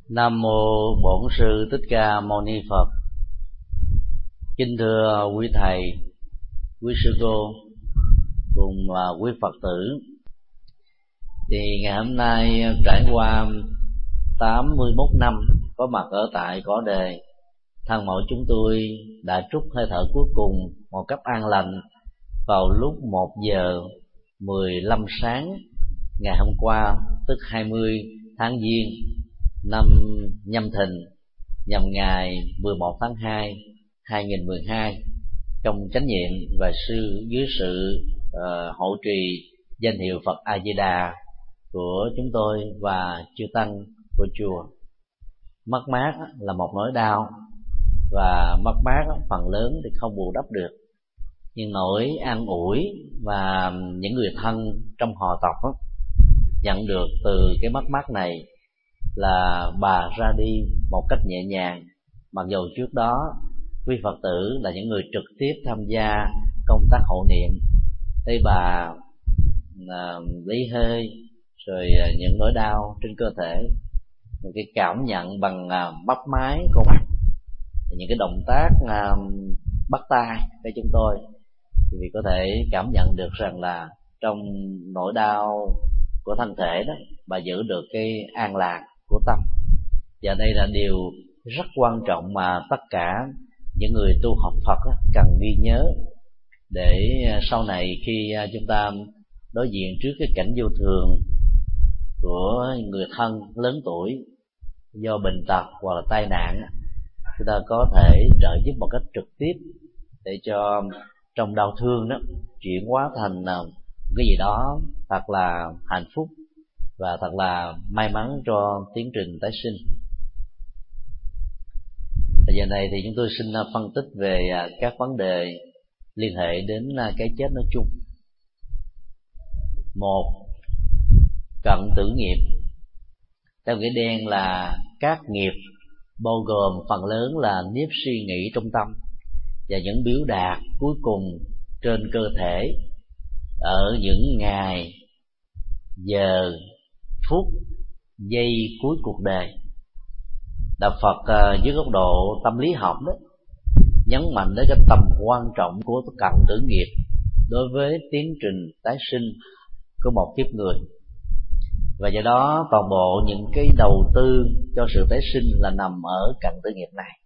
Nam mô Bổn Sư Thích Ca Mâu Ni Phật. Kính thưa quý thầy, quý sư cô cùng quý Phật tử. Thì ngày hôm nay trải qua 81 năm có mặt ở tại cõi đời, thân mẫu chúng tôi đã trút hơi thở cuối cùng một cách an lành vào lúc 1 giờ 15 sáng ngày hôm qua, tức 20 tháng Giêng năm Nhâm Thìn, nhằm ngày 11 tháng 2 2012, trong chánh nhiệm và dưới sự hộ trì danh hiệu Phật A Di Đà của chúng tôi và chư tăng của chùa. Mất mát là một nỗi đau, và mất mát phần lớn thì không bù đắp được, nhưng nỗi an ủi và những người thân trong họ tộc nhận được từ cái mất mát này là bà ra đi một cách nhẹ nhàng, mặc dù trước đó quý Phật tử là những người trực tiếp tham gia công tác hộ niệm, thấy bà lấy hơi, rồi những nỗi đau trên cơ thể, những cái cảm nhận bằng bắp máy con mắt, những cái động tác bắt tay cho chúng tôi, vì có thể cảm nhận được rằng là trong nỗi đau của thân thể đó, bà giữ được cái an lạc của tâm. Và đây là điều rất quan trọng mà tất cả những người tu học Phật cần ghi nhớ, để sau này khi chúng ta đối diện trước cái cảnh vô thường của người thân lớn tuổi do bệnh tật hoặc là tai nạn, chúng ta có thể trợ giúp một cách trực tiếp để cho trong đau thương đó chuyển hóa thành cái gì đó thật là hạnh phúc và thật là may mắn cho tiến trình tái sinh. Giờ này thì chúng tôi xin phân tích về các vấn đề liên hệ đến cái chết nói chung. Một, cận tử nghiệp. Theo nghĩa đen là các nghiệp bao gồm phần lớn là nếp suy nghĩ trong tâm và những biểu đạt cuối cùng trên cơ thể ở những ngày, giờ, phút, giây cuối cuộc đời. Đạo Phật dưới góc độ tâm lý học đó nhấn mạnh đến cái tầm quan trọng của cận tử nghiệp đối với tiến trình tái sinh của một kiếp người, và do đó toàn bộ những cái đầu tư cho sự tái sinh là nằm ở cận tử nghiệp này.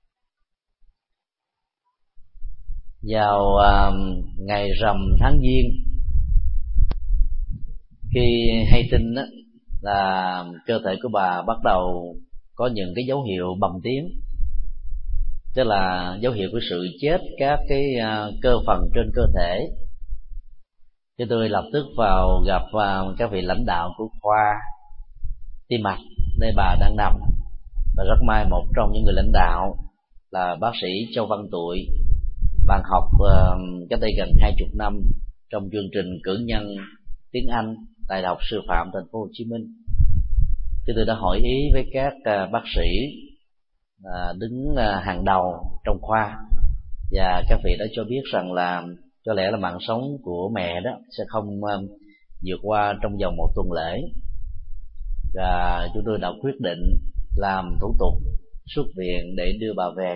Vào ngày rằm tháng Giêng, khi hay tin đó, là cơ thể của bà bắt đầu có những cái dấu hiệu bầm tím, tức là dấu hiệu của sự chết các cái cơ phần trên cơ thể. Thì tôi lập tức vào gặp các vị lãnh đạo của khoa tim mạch nơi bà đang nằm, và rất may một trong những người lãnh đạo là bác sĩ Châu Văn Tụi, bạn học cách đây gần 20 năm trong chương trình cử nhân tiếng Anh tại Đại học Sư phạm Thành phố Hồ Chí Minh. Thì tôi đã hỏi ý với các bác sĩ đứng hàng đầu trong khoa, và các vị đã cho biết rằng là có lẽ là mạng sống của mẹ đó sẽ không vượt qua trong vòng 1 tuần lễ, và chúng tôi đã quyết định làm thủ tục xuất viện để đưa bà về.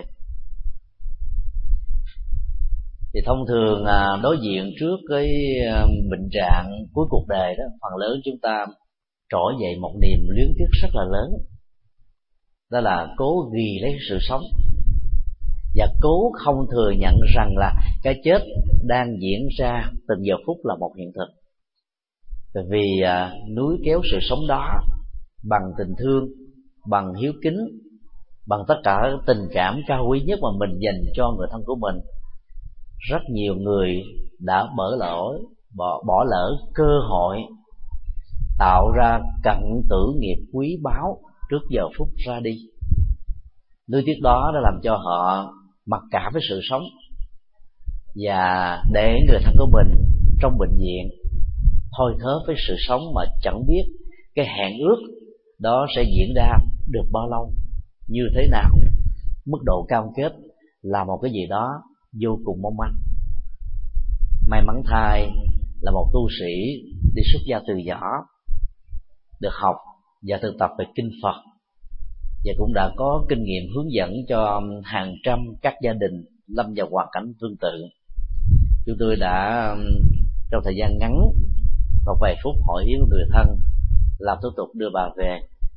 Thì thông thường đối diện trước cái bệnh trạng cuối cuộc đời đó, phần lớn chúng ta trỗi dậy một niềm luyến tiếc rất là lớn, đó là cố ghi lấy sự sống và cố không thừa nhận rằng là cái chết đang diễn ra từng giờ phút là một hiện thực. Bởi vì núi kéo sự sống đó bằng tình thương, bằng hiếu kính, bằng tất cả tình cảm cao quý nhất mà mình dành cho người thân của mình, rất nhiều người đã bỏ lỡ cơ hội tạo ra cận tử nghiệp quý báu trước giờ phút ra đi. Nuối tiếc đó đã làm cho họ mặc cảm với sự sống, và để người thân của mình trong bệnh viện thôi thớ với sự sống mà chẳng biết cái hẹn ước đó sẽ diễn ra được bao lâu, như thế nào. Mức độ cam kết là một cái gì đó vô cùng mong manh. May mắn thay là một tu sĩ đi xuất gia từ nhỏ, được học và thực tập về kinh Phật, và cũng đã có kinh nghiệm hướng dẫn cho hàng trăm các gia đình lâm vào hoàn cảnh tương tự. Chúng tôi đã trong thời gian ngắn, một vài phút hỏi ý của người thân, làm thủ tục đưa bà về.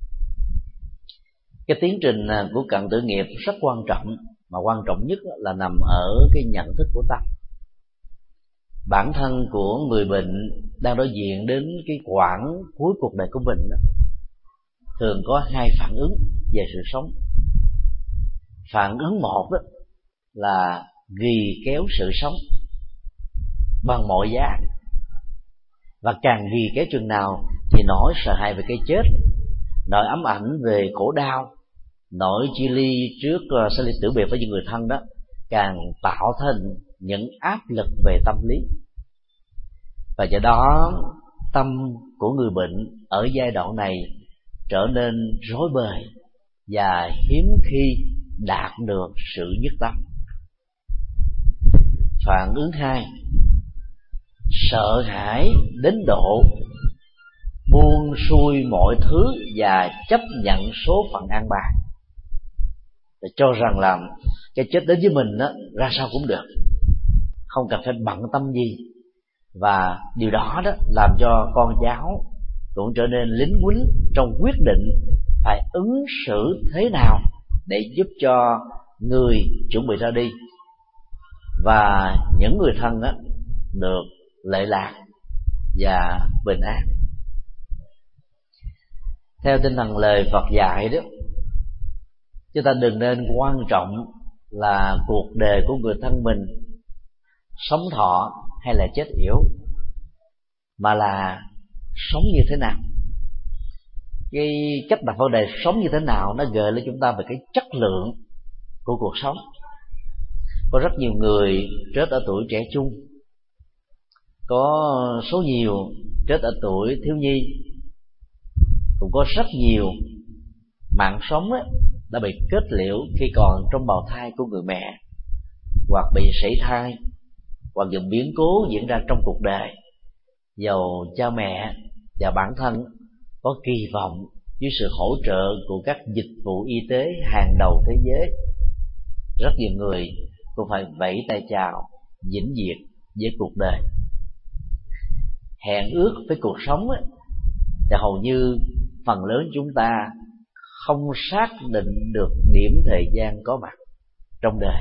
Cái tiến trình của cận tử nghiệp rất quan trọng, mà quan trọng nhất là nằm ở cái nhận thức của tâm. Bản thân của người bệnh đang đối diện đến cái quãng cuối cuộc đời của mình thường có hai phản ứng về sự sống. Phản ứng một đó là ghi kéo sự sống bằng mọi giá, và càng ghi kéo chừng nào thì nỗi sợ hãi về cái chết, nỗi ám ảnh về khổ đau, nỗi chia ly trước sẽ ly tử biệt với những người thân đó càng tạo thành những áp lực về tâm lý. Và do đó tâm của người bệnh ở giai đoạn này trở nên rối bời và hiếm khi đạt được sự nhất tâm. Phản ứng hai, sợ hãi đến độ buông xuôi mọi thứ và chấp nhận số phận an bài, để cho rằng là cái chết đến với mình đó, ra sao cũng được, không cần phải bận tâm gì. Và điều đó làm cho con cháu cũng trở nên lính quýnh trong quyết định phải ứng xử thế nào để giúp cho người chuẩn bị ra đi, và những người thân được lệ lạc và bình an. Theo tinh thần lời Phật dạy đó, chúng ta đừng nên quan trọng là cuộc đời của người thân mình sống thọ hay là chết yểu, mà là sống như thế nào. Cái cách đặt vấn đề sống như thế nào nó gợi lên chúng ta về cái chất lượng của cuộc sống. Có rất nhiều người chết ở tuổi trẻ trung, có số nhiều chết ở tuổi thiếu nhi, cũng có rất nhiều mạng sống đã bị kết liễu khi còn trong bào thai của người mẹ, hoặc bị sảy thai, hoặc những biến cố diễn ra trong cuộc đời. Dầu cha mẹ và bản thân có kỳ vọng với sự hỗ trợ của các dịch vụ y tế hàng đầu thế giới, rất nhiều người cũng phải vẫy tay chào vĩnh viễn với cuộc đời. Hẹn ước với cuộc sống thì hầu như phần lớn chúng ta không xác định được điểm thời gian có mặt trong đời.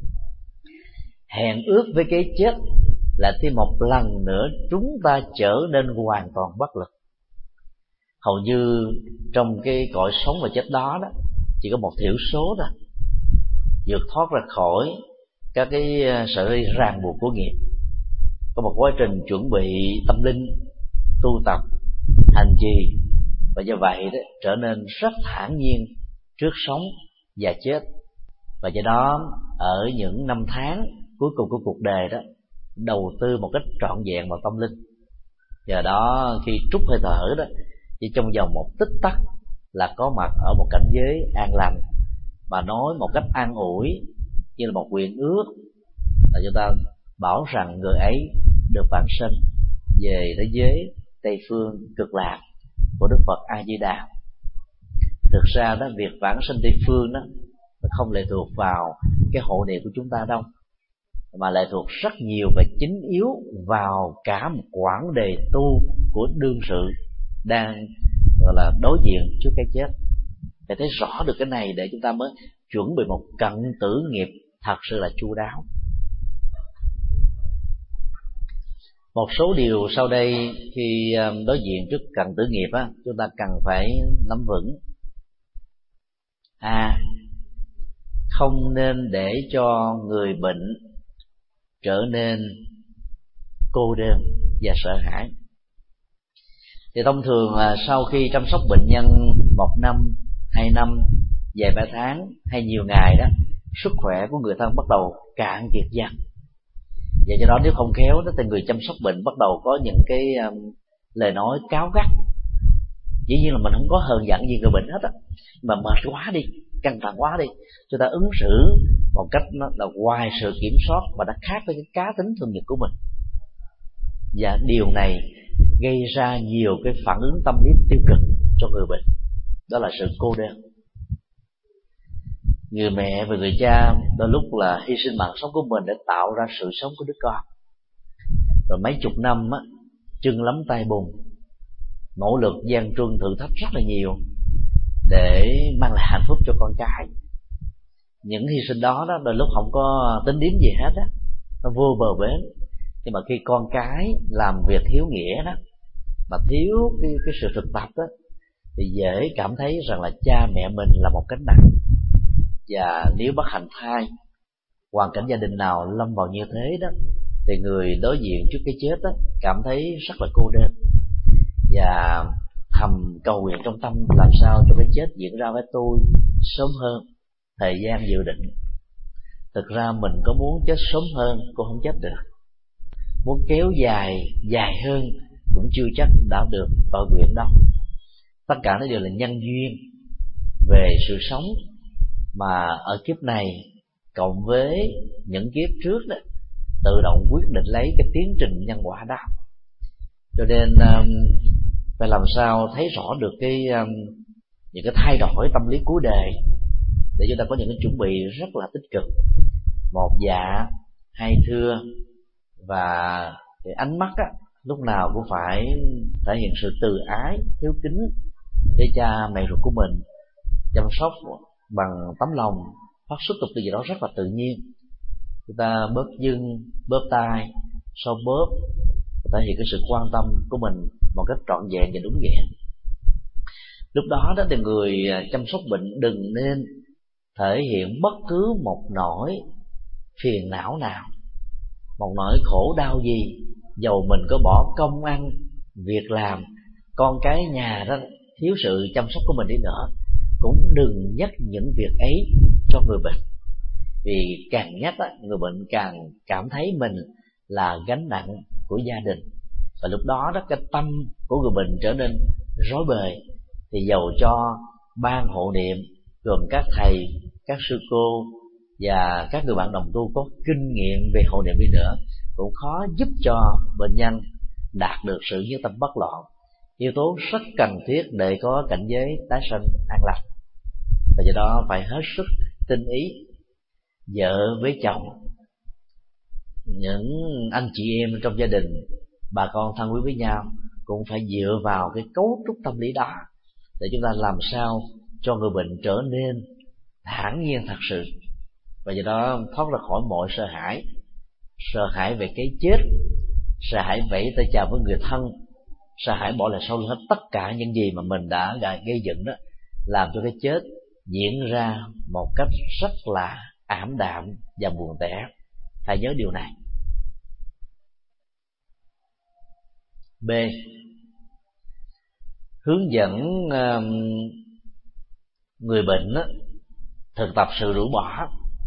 Hẹn ước với cái chết là thêm một lần nữa chúng ta trở nên hoàn toàn bất lực. Hầu như trong cái cõi sống và chết đó chỉ có một thiểu số thôi vượt thoát ra khỏi các cái sợi ràng buộc của nghiệp. Có một quá trình chuẩn bị tâm linh, tu tập, hành trì, và do vậy trở nên rất thản nhiên trước sống và chết. Và do đó ở những năm tháng cuối cùng của cuộc đời đó, đầu tư một cách trọn vẹn vào tâm linh. Giờ đó khi trút hơi thở đó, chỉ trong vòng một tích tắc là có mặt ở một cảnh giới an lành, mà nói một cách an ủi như là một nguyện ước, là chúng ta bảo rằng người ấy được vãng sinh về thế giới Tây phương cực lạc của Đức Phật A Di Đà. Thực ra đó, việc vãng sinh Tây phương đó không lệ thuộc vào cái hộ niệm của chúng ta đâu, mà lệ thuộc rất nhiều và chính yếu vào cả một quãng đề tu của đương sự đang gọi là đối diện trước cái chết. Để thấy rõ được cái này để chúng ta mới chuẩn bị một cận tử nghiệp thật sự là chu đáo. Một số điều sau đây khi đối diện trước cận tử nghiệp chúng ta cần phải nắm vững. Không nên để cho người bệnh trở nên cô đơn và sợ hãi. Thì thông thường là sau khi chăm sóc bệnh nhân 1 năm, 2 năm, vài ba tháng hay nhiều ngày đó, sức khỏe của người thân bắt đầu cạn kiệt dần. Và do đó nếu không khéo đó, thì người chăm sóc bệnh bắt đầu có những cái lời nói cáu gắt. Dĩ nhiên là mình không có hờn giận gì người bệnh hết mà mệt quá đi, căng thẳng quá đi, chúng ta ứng xử một cách nó là ngoài sự kiểm soát và đã khác với cái cá tính thường nhật của mình. Và điều này gây ra nhiều cái phản ứng tâm lý tiêu cực cho người bệnh, đó là sự cô đơn. người mẹ và người cha đôi lúc là hy sinh mạng sống của mình để tạo ra sự sống của đứa con, rồi mấy chục năm á, chân lấm tay bùn, nỗ lực gian truân thử thách rất là nhiều để mang lại hạnh phúc cho con cái. Những hy sinh đó đôi lúc không có tính điểm gì hết á, nó vô bờ bến. Nhưng mà khi con cái làm việc thiếu nghĩa đó, mà thiếu cái sự thực tập đó, thì dễ cảm thấy rằng là cha mẹ mình là một gánh nặng. Và nếu bất hạnh thai, hoàn cảnh gia đình nào lâm vào như thế đó, thì người đối diện trước cái chết đó cảm thấy rất là cô đơn, và thầm cầu nguyện trong tâm làm sao cho cái chết diễn ra với tôi sớm hơn thời gian dự định. Thực ra mình có muốn chết sớm hơn cũng không chết được, muốn kéo dài hơn cũng chưa chắc đã được tội nguyện đâu. Tất cả nó đều là nhân duyên về sự sống mà ở kiếp này cộng với những kiếp trước đó tự động quyết định lấy cái tiến trình nhân quả đó. Cho nên phải làm sao thấy rõ được những cái thay đổi tâm lý cuối đời để chúng ta có những cái chuẩn bị rất là tích cực. Một dạ, hai thưa, và cái ánh mắt á, lúc nào cũng phải thể hiện sự từ ái, hiếu kính để cha mẹ ruột của mình, chăm sóc bằng tấm lòng, phát xuất từ cái gì đó rất là tự nhiên. Chúng ta bóp lưng, bóp tai, sau bóp, thể hiện cái sự quan tâm của mình một cách trọn vẹn và đúng nghĩa. Lúc đó thì người chăm sóc bệnh đừng nên thể hiện bất cứ một nỗi phiền não nào, một nỗi khổ đau gì, dầu mình có bỏ công ăn việc làm, con cái nhà đó thiếu sự chăm sóc của mình đi nữa, cũng đừng nhắc những việc ấy cho người bệnh. Vì càng nhắc đó, người bệnh càng cảm thấy mình là gánh nặng của gia đình, và lúc đó cái tâm của người bệnh trở nên rối bời. Thì dầu cho ban hộ niệm gồm các thầy, các sư cô và các người bạn đồng tu có kinh nghiệm về hộ niệm đi nữa, cũng khó giúp cho bệnh nhân đạt được sự như tâm bất loạn, yếu tố rất cần thiết để có cảnh giới tái sanh an lành. Và do đó phải hết sức tinh ý. Vợ với chồng, những anh chị em trong gia đình, bà con thân quý với nhau, cũng phải dựa vào cái cấu trúc tâm lý đó để chúng ta làm sao cho người bệnh trở nên thản nhiên thật sự, và do đó thoát ra khỏi mọi sợ hãi về cái chết, sợ hãi vẫy tay chào với người thân, sợ hãi bỏ lại sau lưng hết tất cả những gì mà mình đã gây dựng đó, làm cho cái chết diễn ra một cách rất là ảm đạm và buồn tẻ. Hãy nhớ điều này. B. Hướng dẫn người bệnh thực tập sự rũ bỏ.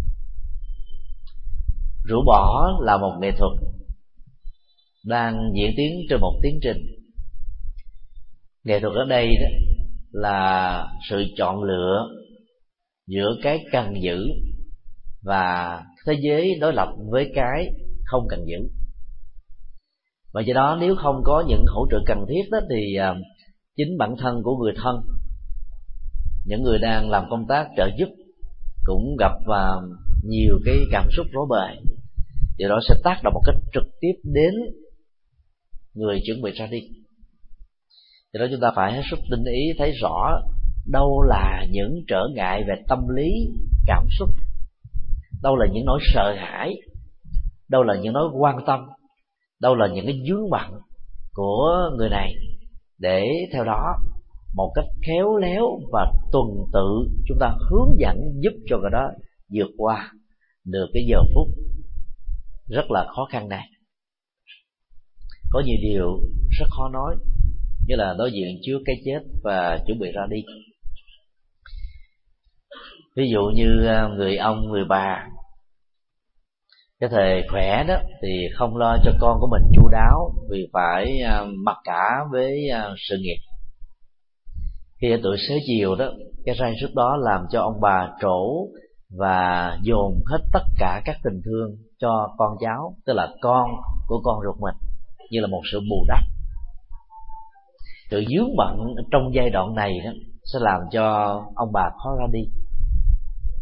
Rũ bỏ là một nghệ thuật đang diễn tiến trên một tiến trình. Nghệ thuật ở đây đó là sự chọn lựa giữa cái cần giữ và thế giới đối lập với cái không cần giữ. Và do đó nếu không có những hỗ trợ cần thiết đó, thì chính bản thân của người thân, những người đang làm công tác trợ giúp cũng gặp nhiều cái cảm xúc rối bời. Điều đó sẽ tác động một cách trực tiếp đến người chuẩn bị ra đi. Do đó chúng ta phải hết sức tinh ý thấy rõ đâu là những trở ngại về tâm lý cảm xúc, đâu là những nỗi sợ hãi, đâu là những nỗi quan tâm, đâu là những cái vướng bận của người này, để theo đó một cách khéo léo và tuần tự chúng ta hướng dẫn giúp cho người đó vượt qua được cái giờ phút rất là khó khăn này. Có nhiều điều rất khó nói, như là đối diện trước cái chết và chuẩn bị ra đi. Ví dụ như người ông, người bà, cái thời khỏe đó thì không lo cho con của mình chu đáo vì phải mặc cả với sự nghiệp. Khi ở tuổi xế chiều đó, cái rai rứt đó làm cho ông bà trổ và dồn hết tất cả các tình thương cho con cháu, tức là con của con ruột mình, như là một sự bù đắp. Sự vướng bận trong giai đoạn này đó sẽ làm cho ông bà khó ra đi.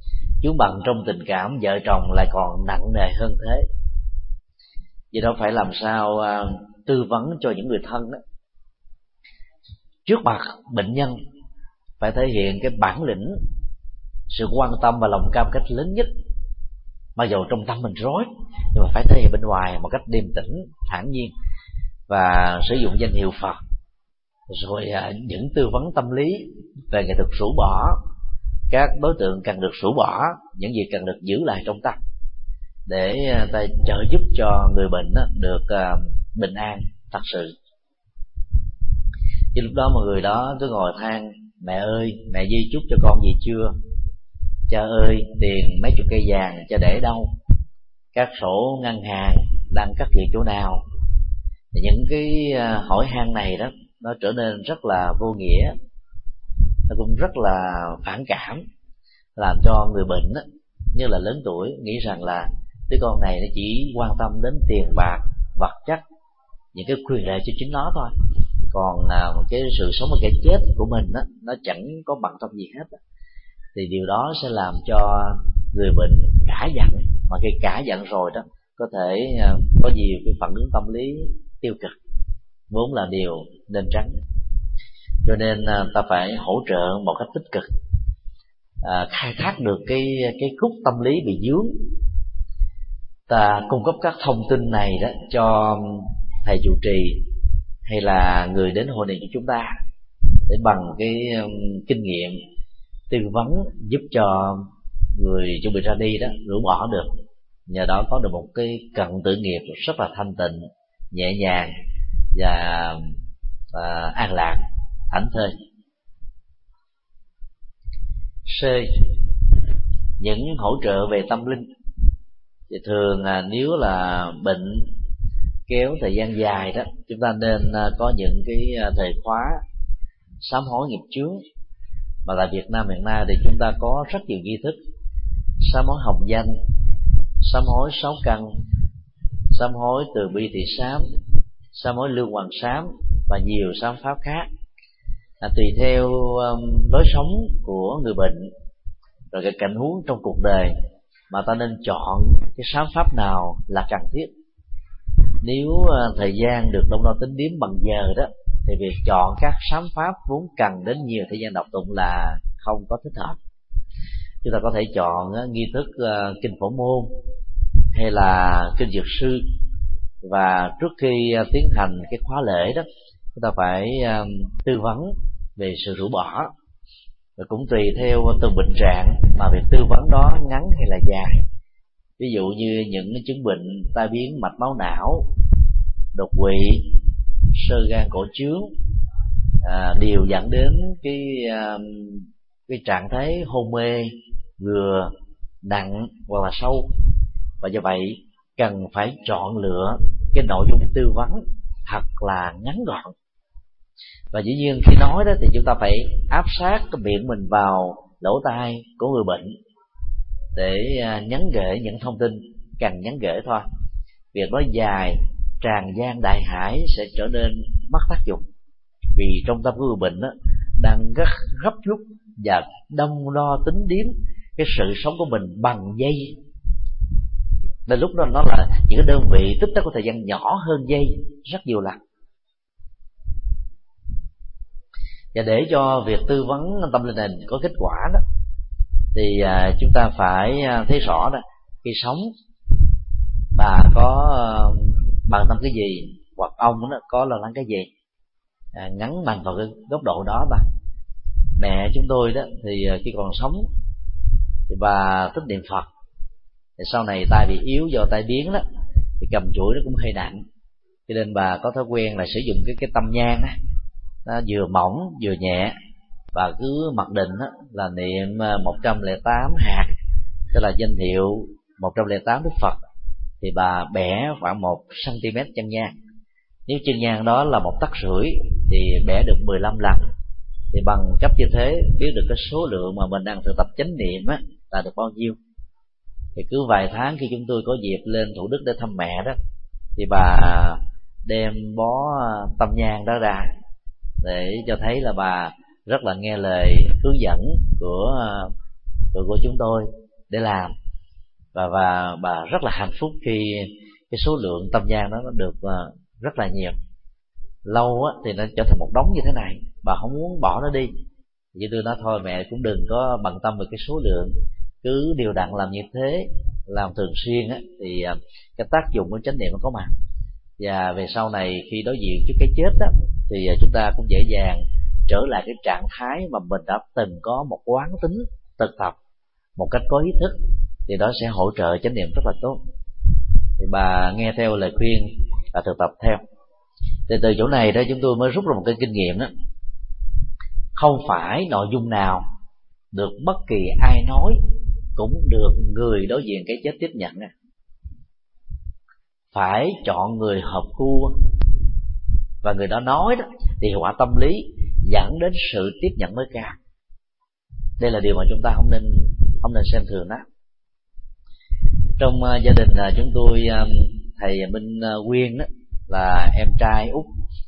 vướng bận trong tình cảm vợ chồng lại còn nặng nề hơn thế. Vì đó phải làm sao tư vấn cho những người thân đó, trước mặt bệnh nhân phải thể hiện cái bản lĩnh, sự quan tâm và lòng cam kết lớn nhất. Mặc dù trong tâm mình rối, nhưng mà phải thể hiện bên ngoài một cách điềm tĩnh, thản nhiên, và sử dụng danh hiệu Phật, rồi những tư vấn tâm lý về nghệ thuật rũ bỏ các đối tượng cần được rũ bỏ, những gì cần được giữ lại trong tâm, để ta trợ giúp cho người bệnh được bình an thật sự. Chứ lúc đó mọi người đó cứ ngồi than: mẹ ơi, mẹ di chúc cho con gì chưa? Cha ơi, tiền mấy chục cây vàng cha để đâu? Các sổ ngân hàng đang cất giữ chỗ nào? Những cái hỏi han này đó, nó trở nên rất là vô nghĩa, nó cũng rất là phản cảm, làm cho người bệnh đó, như là lớn tuổi, nghĩ rằng là đứa con này nó chỉ quan tâm đến tiền bạc, vật chất, những cái quyền lợi cho chính nó thôi, còn cái sự sống và cái chết của mình đó, nó chẳng có bằng tâm gì hết. Thì điều đó sẽ làm cho người bệnh cả giận, mà khi cả giận rồi đó, có thể có nhiều cái phản ứng tâm lý tiêu cực, vốn là điều nên tránh. Cho nên ta phải hỗ trợ một cách tích cực, khai thác được cái khúc tâm lý bị vướng. Ta cung cấp các thông tin này đó cho thầy trụ trì hay là người đến hội này của chúng ta, để bằng cái kinh nghiệm tư vấn giúp cho người chuẩn bị ra đi đó rũ bỏ được, nhờ đó có được một cái cận tử nghiệp rất là thanh tịnh, nhẹ nhàng và an lạc, thảnh thơi. C. Những hỗ trợ về tâm linh. Thì thường nếu là bệnh kéo thời gian dài đó, chúng ta nên có những cái thời khóa sám hối nghiệp chướng. Mà tại Việt Nam hiện nay thì chúng ta có rất nhiều nghi thức: sám hối hồng danh, sám hối sáu căn, sám hối từ bi thị sám, sám hối lương hoàng sám và nhiều sám pháp khác. Tùy theo lối sống của người bệnh, rồi cái cảnh huống trong cuộc đời, mà ta nên chọn cái sám pháp nào là cần thiết. Nếu thời gian được đông đo tính điếm bằng giờ đó, thì việc chọn các sám pháp vốn cần đến nhiều thời gian đọc tụng là không có thích hợp. Chúng ta có thể chọn nghi thức kinh phổ môn hay là kinh dược sư, và trước khi tiến hành cái khóa lễ đó, chúng ta phải tư vấn về sự rũ bỏ. Và cũng tùy theo từng bệnh trạng mà việc tư vấn đó ngắn hay là dài. Ví dụ như những chứng bệnh tai biến mạch máu não, đột quỵ, xơ gan cổ trướng đều dẫn đến cái trạng thái hôn mê vừa nặng hoặc là sâu, và do vậy cần phải chọn lựa cái nội dung tư vấn thật là ngắn gọn. Và dĩ nhiên khi nói đó thì chúng ta phải áp sát cái miệng mình vào lỗ tai của người bệnh để nhắn gửi những thông tin cần nhắn gửi thôi. Việc nói dài tràn gian đại hải sẽ trở nên mất tác dụng, vì trong tâm của người bệnh đó đang rất gấp rút và đông đo tính điếm cái sự sống của mình bằng giây. Đến lúc đó nó là những cái đơn vị tích tắc của thời gian nhỏ hơn giây rất nhiều lần. Và để cho việc tư vấn tâm linh này có kết quả đó, thì chúng ta phải thấy rõ đó, khi sống bà có bằng tâm cái gì, hoặc ông đó có lo lắng cái gì, ngắn mạnh vào cái góc độ đó ta. Mẹ chúng tôi đó thì khi còn sống thì bà thích niệm Phật, thì sau này tai bị yếu do tai biến đó, thì cầm chuỗi nó cũng hơi nặng, cho nên bà có thói quen là sử dụng cái tâm nhang đó, nó vừa mỏng vừa nhẹ, và cứ mặc định đó là niệm 108 hạt, tức là danh hiệu 108 Đức Phật, thì bà bẻ khoảng 1 cm chân nhang. Nếu chân nhang đó là 1,5 tấc thì bẻ được 15 lần. Thì bằng cấp như thế biết được cái số lượng mà mình đang thực tập chánh niệm á là được bao nhiêu. Thì cứ vài tháng khi chúng tôi có dịp lên Thủ Đức để thăm mẹ đó, thì bà đem bó tâm nhang đó ra để cho thấy là bà rất là nghe lời hướng dẫn của chúng tôi, để làm, và bà rất là hạnh phúc khi cái số lượng tâm nhang đó nó được rất là nhiều. Lâu á thì nó trở thành một đống như thế này, bà không muốn bỏ nó đi. Chỉ tôi nói thôi mẹ cũng đừng có bận tâm về cái số lượng, cứ đều đặn làm như thế, làm thường xuyên á, thì cái tác dụng của chánh niệm nó có mặt. Và về sau này khi đối diện trước cái chết á, thì chúng ta cũng dễ dàng trở lại cái trạng thái mà mình đã từng có một quán tính thực tập một cách có ý thức, thì đó sẽ hỗ trợ chánh niệm rất là tốt. Thì bà nghe theo lời khuyên và thực tập theo. Thì từ chỗ này đó chúng tôi mới rút ra một cái kinh nghiệm đó, không phải nội dung nào được bất kỳ ai nói cũng được người đối diện cái chết tiếp nhận. Phải chọn người hợp gu, và người đó nói đó thì hiệu quả tâm lý dẫn đến sự tiếp nhận mới cao. Đây là điều mà chúng ta không nên xem thường đó. Trong gia đình chúng tôi, thầy Minh Quyên đó là em trai út.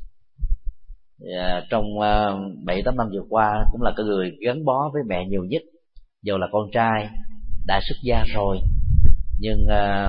Trong 7-8 năm vừa qua cũng là cái người gắn bó với mẹ nhiều nhất. Dù là con trai đã xuất gia rồi, nhưng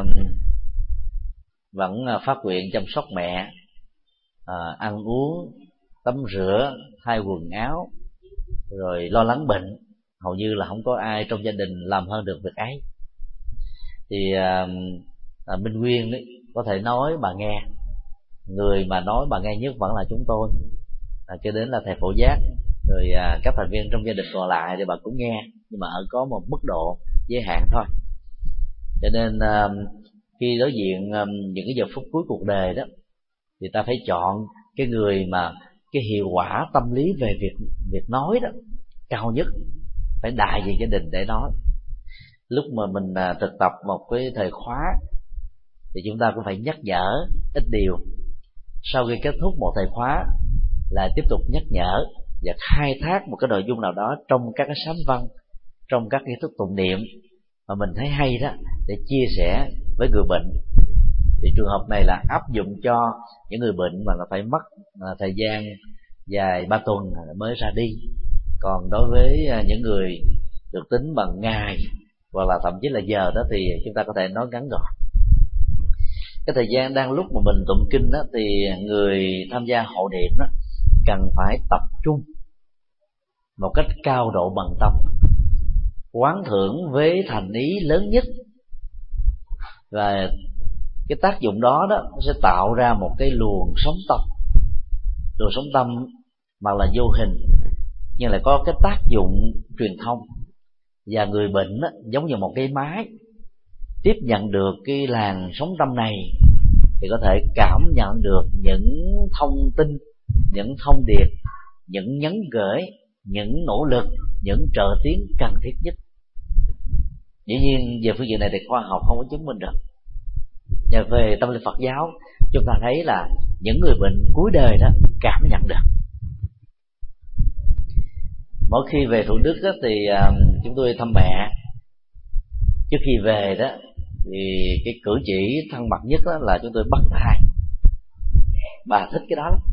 vẫn phát nguyện chăm sóc mẹ, ăn uống, tắm rửa, thay quần áo, rồi lo lắng bệnh. Hầu như là không có ai trong gia đình làm hơn được việc ấy. Thì Minh Nguyên đấy có thể nói bà nghe, người mà nói bà nghe nhất vẫn là chúng tôi, cho đến là thầy Phổ Giác, rồi các thành viên trong gia đình còn lại thì bà cũng nghe, nhưng mà ở có một mức độ giới hạn thôi. Cho nên khi đối diện những cái giờ phút cuối cuộc đời đó, thì ta phải chọn cái người mà cái hiệu quả tâm lý về việc nói đó cao nhất, phải đại diện gia đình để nói. Lúc mà mình thực tập một cái thời khóa thì chúng ta cũng phải nhắc nhở ít điều. Sau khi kết thúc một thời khóa lại tiếp tục nhắc nhở và khai thác một cái nội dung nào đó trong các cái sám văn, trong các nghi thức tụng niệm mà mình thấy hay đó, để chia sẻ với người bệnh. Thì trường hợp này là áp dụng cho những người bệnh mà nó phải mất thời gian dài 3 tuần mới ra đi. Còn đối với những người được tính bằng ngày hoặc là thậm chí là giờ đó thì chúng ta có thể nói ngắn gọn. Cái thời gian đang lúc mà mình tụng kinh đó, thì người tham gia hộ niệm đó cần phải tập trung một cách cao độ bằng tâm, quán thưởng với thành ý lớn nhất, và cái tác dụng đó đó sẽ tạo ra một cái luồng sống tâm mà là vô hình, nhưng lại có cái tác dụng truyền thông. Và người bệnh đó, giống như một cái máy tiếp nhận được cái làn sóng tâm này, thì có thể cảm nhận được những thông tin, những thông điệp, những nhắn gửi, những nỗ lực, những trợ tiến cần thiết nhất. Dĩ nhiên về phương diện này thì khoa học không có chứng minh được. Và về tâm lý Phật giáo, chúng ta thấy là những người bệnh cuối đời đó cảm nhận được. Mỗi khi về Thủ Đức đó, thì chúng tôi thăm mẹ. Trước khi về đó thì cái cử chỉ thân mật nhất đó là chúng tôi bắt tay. Bà thích cái đó lắm.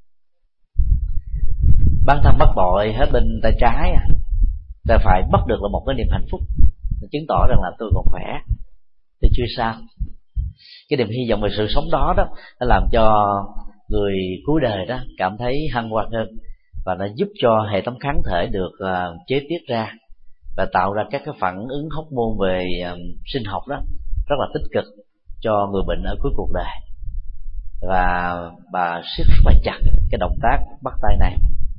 Bản thân bắt bội hết bên tay trái, tay phải bắt được là một cái niềm hạnh phúc, chứng tỏ rằng là tôi còn khỏe, tôi chưa sao. Cái niềm hy vọng về sự sống đó đó, nó làm cho người cuối đời đó cảm thấy hân hoan hơn, và nó giúp cho hệ thống kháng thể được chế tiết ra và tạo ra các cái phản ứng hormone về sinh học đó rất là tích cực cho người bệnh ở cuối cuộc đời. Và bà siết rất là chặt cái động tác bắt tay này.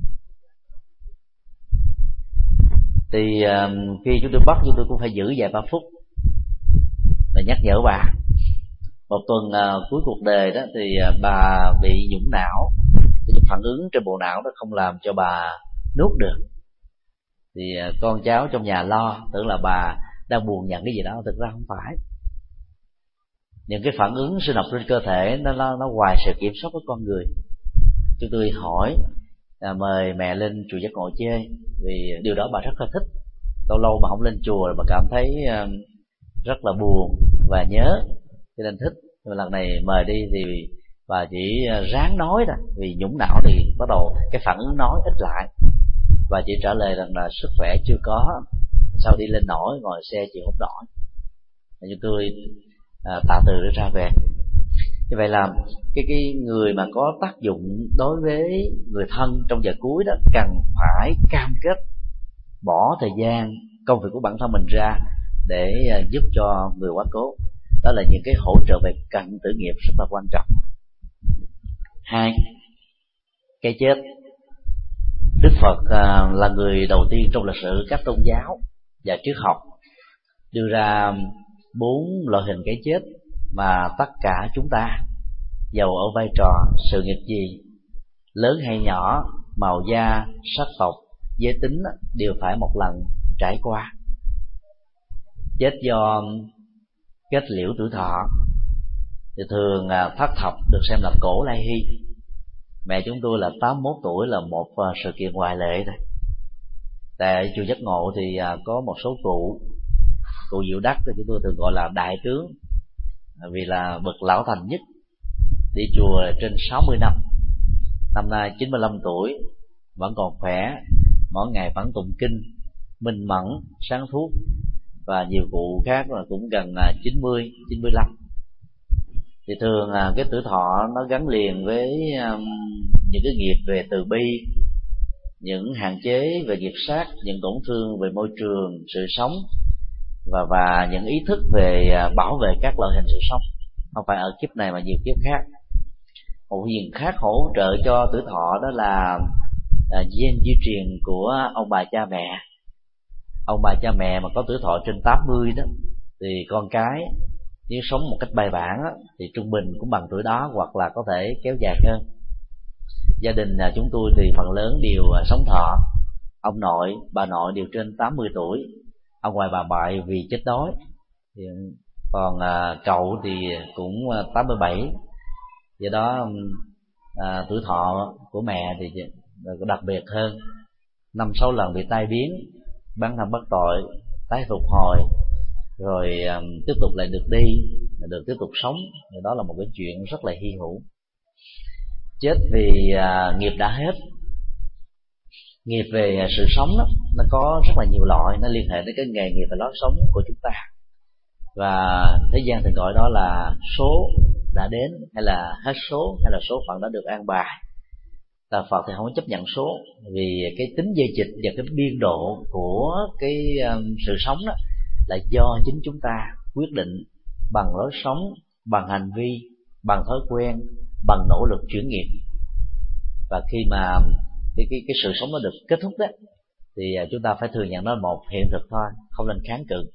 Thì khi chúng tôi bắt, chúng tôi cũng phải giữ vài 3 phút để nhắc nhở bà. Một tuần cuối cuộc đời đó thì bà bị nhũng não, cái phản ứng trên bộ não nó không làm cho bà nuốt được. Thì con cháu trong nhà lo, tưởng là bà đang buồn nhận cái gì đó, thực ra không phải. Những cái phản ứng sinh học trên cơ thể nó ngoài sự kiểm soát của con người. Chúng tôi hỏi mời mẹ lên chùa Giác Ngộ chơi, vì điều đó bà rất là thích. Lâu lâu mà không lên chùa bà cảm thấy rất là buồn và nhớ, cho nên thích. Nhưng lần này mời đi thì bà chỉ ráng nói thôi, vì nhũng não thì bắt đầu cái phản ứng nói ít lại, và chỉ trả lời rằng là sức khỏe chưa có, sao đi lên nổi, ngồi xe chịu không nổi. Chúng tôi tạ từ để ra về. Như vậy là cái người mà có tác dụng đối với người thân trong giờ cuối đó cần phải cam kết bỏ thời gian công việc của bản thân mình ra để giúp cho người quá cố. Đó là những cái hỗ trợ về cận tử nghiệp rất là quan trọng. 2. Cái chết. Đức Phật là người đầu tiên trong lịch sử các tôn giáo và triết học đưa ra 4 loại hình cái chết mà tất cả chúng ta, dầu ở vai trò sự nghiệp gì, lớn hay nhỏ, màu da, sắc tộc, giới tính, đều phải một lần trải qua. Chết do kết liễu tuổi thọ thì thường thất thập được xem là cổ lai hy. Mẹ chúng tôi là 81 tuổi là một sự kiện ngoại lệ thôi. Tại chùa Giác Ngộ thì có một số cụ Diệu Đắc thì chúng tôi thường gọi là đại tướng, vì là bậc lão thành nhất, đi chùa trên 60 năm. Năm nay 95 tuổi, vẫn còn khỏe, mỗi ngày vẫn tụng kinh, minh mẫn, sáng suốt. Và nhiều cụ khác là cũng gần 90, 95. Thì thường cái tuổi thọ nó gắn liền với những cái nghiệp về từ bi, những hạn chế về nghiệp sát, những tổn thương về môi trường, sự sống, và những ý thức về bảo vệ các loại hình sự sống, không phải ở kiếp này mà nhiều kiếp khác. Một việc khác hỗ trợ cho tuổi thọ đó là gen di truyền của ông bà cha mẹ. Ông bà cha mẹ mà có tuổi thọ trên 80 đó thì con cái nếu sống một cách bài bản đó, thì trung bình cũng bằng tuổi đó hoặc là có thể kéo dài hơn. Gia đình chúng tôi thì phần lớn đều sống thọ. Ông nội, bà nội đều trên 80 tuổi. Ông ngoại bà ngoại vì chết đói. Còn cậu thì cũng 87. Do đó tuổi thọ của mẹ thì đặc biệt hơn, 5-6 lần bị tai biến, bán thân bất tội, tái phục hồi, rồi tiếp tục lại được đi, được tiếp tục sống. Thì đó là một cái chuyện rất là hy hữu. Chết vì nghiệp đã hết. Nghiệp về sự sống đó, nó có rất là nhiều loại, nó liên hệ đến cái nghề nghiệp và lối sống của chúng ta. Và thế gian thường gọi đó là số đã đến, hay là hết số, hay là số phận đã được an bài. Đạo Phật thì không có chấp nhận số, vì cái tính dây dịch và cái biên độ của cái sự sống đó là do chính chúng ta quyết định bằng lối sống, bằng hành vi, bằng thói quen, bằng nỗ lực chuyển nghiệp. Và khi mà cái sự sống nó được kết thúc đó thì chúng ta phải thừa nhận nó là một hiện thực thôi, không nên kháng cự.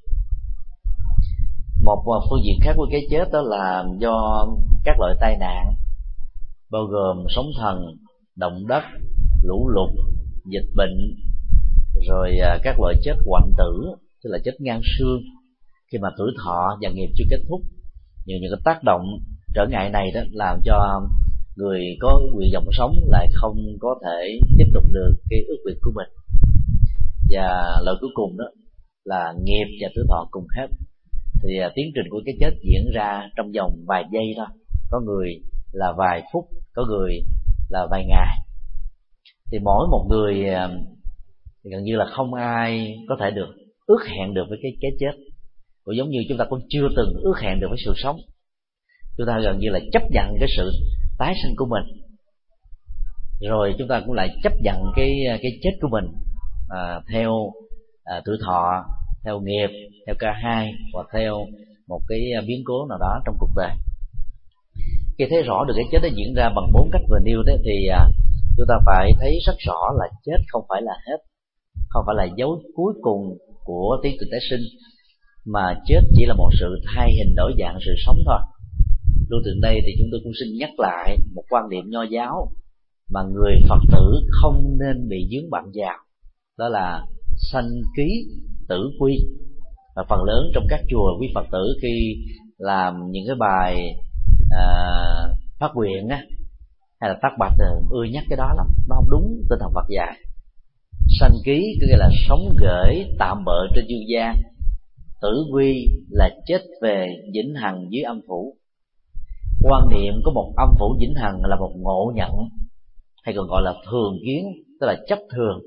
Một phương diện khác của cái chết đó là do các loại tai nạn, bao gồm sóng thần, động đất, lũ lụt, dịch bệnh, rồi các loại chết hoạn tử, tức là chết ngang xương. Khi mà tuổi thọ và nghiệp chưa kết thúc, những cái tác động trở ngại này đó làm cho người có nguyện vọng sống lại không có thể tiếp tục được cái ước nguyện của mình. Và lời cuối cùng đó là nghiệp và tuổi thọ cùng hết. Thì tiến trình của cái chết diễn ra trong vòng vài giây thôi, có người là vài phút, có người là vài ngày. Thì mỗi một người thì gần như là không ai có thể được ước hẹn được với cái chết. Cũng giống như chúng ta cũng chưa từng ước hẹn được với sự sống. Chúng ta gần như là chấp nhận cái sự tái sinh của mình, rồi chúng ta cũng lại chấp nhận cái chết của mình theo tuổi thọ, theo nghiệp, theo cả hai, hoặc theo một cái biến cố nào đó trong cuộc đời. Khi thấy rõ được cái chết nó diễn ra bằng 4 cách vừa nêu đấy thì chúng ta phải thấy rất rõ là chết không phải là hết, không phải là dấu cuối cùng của tiến trình tái sinh, mà chết chỉ là một sự thay hình đổi dạng sự sống thôi. Luôn từ đây thì chúng tôi cũng xin nhắc lại một quan điểm nho giáo mà người Phật tử không nên bị vướng bận vào, đó là sanh ký tử quy. Và phần lớn trong các chùa quý Phật tử khi làm những cái bài phát nguyện á, hay là tác bạch ưa nhắc cái đó lắm, nó không đúng tinh thần Phật dạy. Sanh ký có nghĩa là sống gởi tạm bợ trên dương gian, tử quy là chết về vĩnh hằng dưới âm phủ. Quan niệm của một âm phủ vĩnh hằng là một ngộ nhận, hay còn gọi là thường kiến, tức là chấp thường.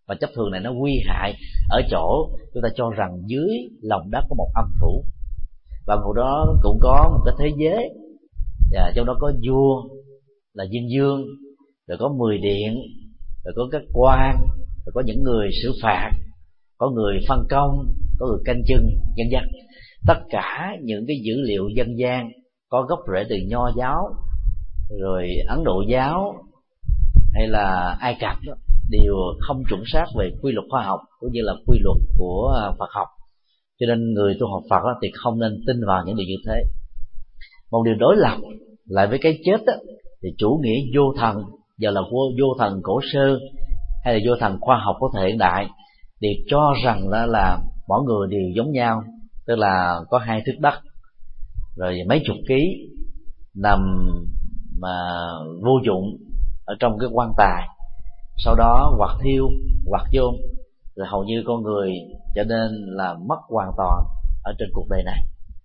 Và chấp thường này nó nguy hại ở chỗ chúng ta cho rằng dưới lòng đất có một âm phủ, và ngồi đó cũng có một cái thế giới, và trong đó có vua là Diêm Dương, rồi có 10 điện, rồi có các quan, rồi có những người xử phạt, có người phân công, có người canh chừng, vân vân. Tất cả những cái dữ liệu dân gian có gốc rễ từ Nho giáo, rồi Ấn Độ giáo hay là Ai Cập đó, đều không chuẩn xác về quy luật khoa học cũng như là quy luật của Phật học. Cho nên người tu học Phật đó, thì không nên tin vào những điều như thế. Một điều đối lập lại với cái chết đó, thì chủ nghĩa vô thần, giờ là vô thần cổ sơ hay là vô thần khoa học của thời hiện đại, đều cho rằng là mỗi người đều giống nhau, tức là có 2 thước đất, rồi mấy chục ký nằm mà vô dụng ở trong cái quan tài, sau đó hoặc thiêu hoặc chôn, rồi hầu như con người trở nên là mất hoàn toàn ở trên cuộc đời này.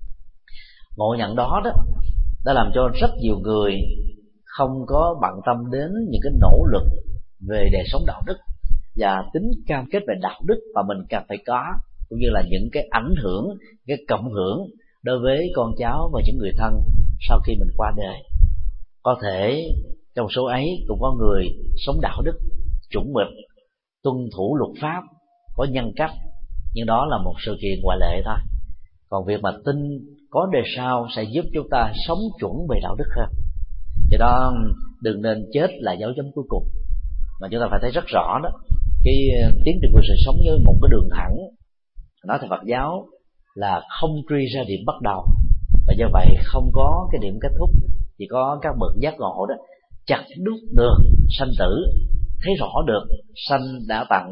Ngộ nhận đó đã làm cho rất nhiều người không có bận tâm đến những cái nỗ lực về đời sống đạo đức và tính cam kết về đạo đức mà mình cần phải có, cũng như là những cái ảnh hưởng, cái cộng hưởng đối với con cháu và những người thân sau khi mình qua đời. Có thể trong số ấy cũng có người sống đạo đức, chuẩn mực, tuân thủ luật pháp, có nhân cách, nhưng đó là một sự kiện ngoại lệ thôi. Còn việc mà tin có đời sau sẽ giúp chúng ta sống chuẩn về đạo đức hơn. Do đó đừng nên chết là dấu chấm cuối cùng, mà chúng ta phải thấy rất rõ đó, cái tiến trình của sự sống với một cái đường thẳng, nói theo Phật giáo là không truy ra điểm bắt đầu, và do vậy không có cái điểm kết thúc. Chỉ có các bậc giác ngộ đó chặt đứt được sanh tử, thấy rõ được sanh đã tặng,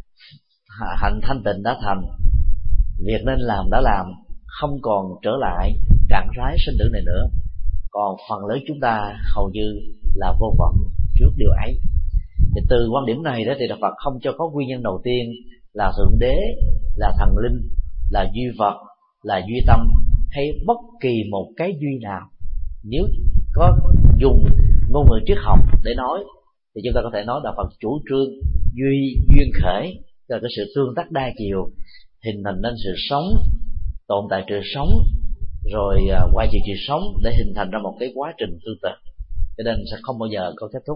hạnh thanh tịnh đã thành, việc nên làm đã làm, không còn trở lại trạng thái sinh tử này nữa. Còn phần lớn chúng ta hầu như là vô vọng trước điều ấy. Thì từ quan điểm này đó thì Đạo Phật không cho có nguyên nhân đầu tiên là thượng đế, là thần linh, là duy vật, là duy tâm, hay bất kỳ một cái duy nào. Nếu có dùng ngôn ngữ triết học để nói thì chúng ta có thể nói Đạo Phật chủ trương duy duyên khởi, tức là cái sự tương tác đa chiều hình thành nên sự sống, tồn tại trừ sống, rồi quay chiều trừ sống để hình thành ra một cái quá trình tương tự, cho nên sẽ không bao giờ có kết thúc.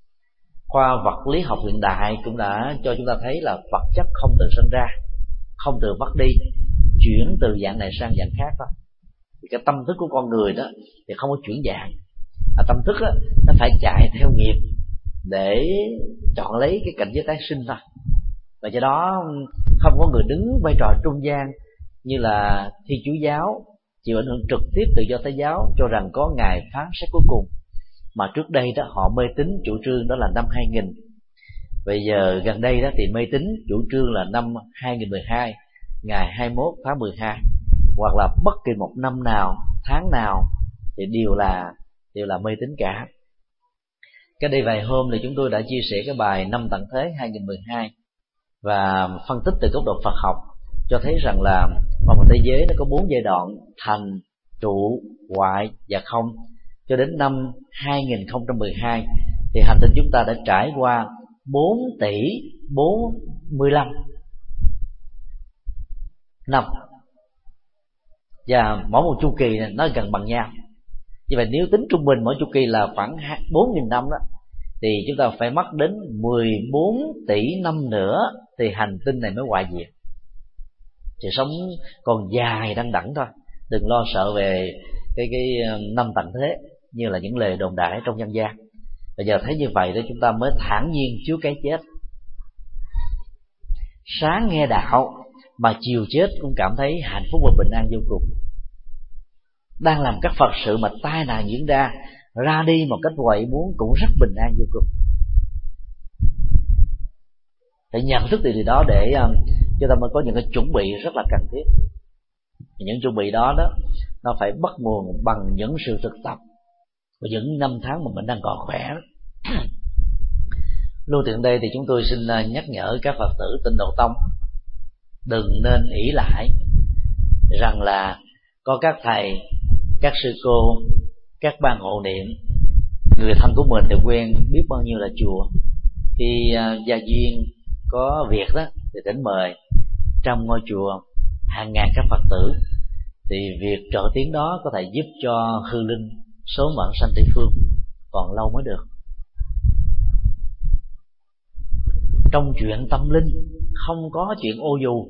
Khoa vật lý học hiện đại cũng đã cho chúng ta thấy là vật chất không tự sinh ra, không tự mất đi, chuyển từ dạng này sang dạng khác đó. Thì cái tâm thức của con người đó thì không có chuyển dạng, tâm thức đó, nó phải chạy theo nghiệp để chọn lấy cái cảnh giới tái sinh thôi. Và do đó không có người đứng vai trò trung gian như là Thiên Chúa giáo chịu ảnh hưởng trực tiếp từ Do Thái giáo, cho rằng có ngày phán xét cuối cùng, mà trước đây đó họ mê tín chủ trương đó là năm 2000. Bây giờ gần đây đó thì mê tín chủ trương là năm 2012, ngày 21 tháng 12, hoặc là bất kỳ một năm nào, tháng nào thì đều là mê tín cả. Cái đây vài hôm thì chúng tôi đã chia sẻ cái bài Năm Tận Thế 2012 và phân tích từ góc độ Phật học, cho thấy rằng là một thế giới nó có 4 giai đoạn: thành, trụ, hoại và không. Cho đến năm 2012 thì hành tinh chúng ta đã trải qua 4 tỷ 45 năm, và mỗi một chu kỳ này nó gần bằng nhau. Như vậy nếu tính trung bình mỗi chu kỳ là khoảng 4.000 năm đó, thì chúng ta phải mất đến 14 tỷ năm nữa thì hành tinh này mới hoại diệt. Sự sống còn dài đăng đẳng thôi, đừng lo sợ về cái năm tận thế như là những lời đồn đại trong dân gian. Bây giờ thấy như vậy thì chúng ta mới thản nhiên trước cái chết. Sáng nghe đạo mà chiều chết cũng cảm thấy hạnh phúc và bình an vô cùng. Đang làm các Phật sự mà tai nạn diễn ra đi một cách ngoài muốn cũng rất bình an vô cùng. Phải nhận thức điều đó để chúng ta mới có những cái chuẩn bị rất là cần thiết. Những chuẩn bị đó nó phải bắt nguồn bằng những sự thực tập của những năm tháng mà mình đang còn khỏe. Lưu tiện đây thì chúng tôi xin nhắc nhở các Phật tử Tịnh Độ Tông đừng nên ỷ lại rằng là có các thầy, các sư cô, các ban hộ niệm, người thân của mình thì quen biết bao nhiêu là chùa. Khi gia duyên có việc đó thì thỉnh mời trong ngôi chùa hàng ngàn các Phật tử, thì việc trợ tiếng đó có thể giúp cho hư linh số mệnh sanh Tây phương còn lâu mới được. Trong chuyện tâm linh không có chuyện ô dù.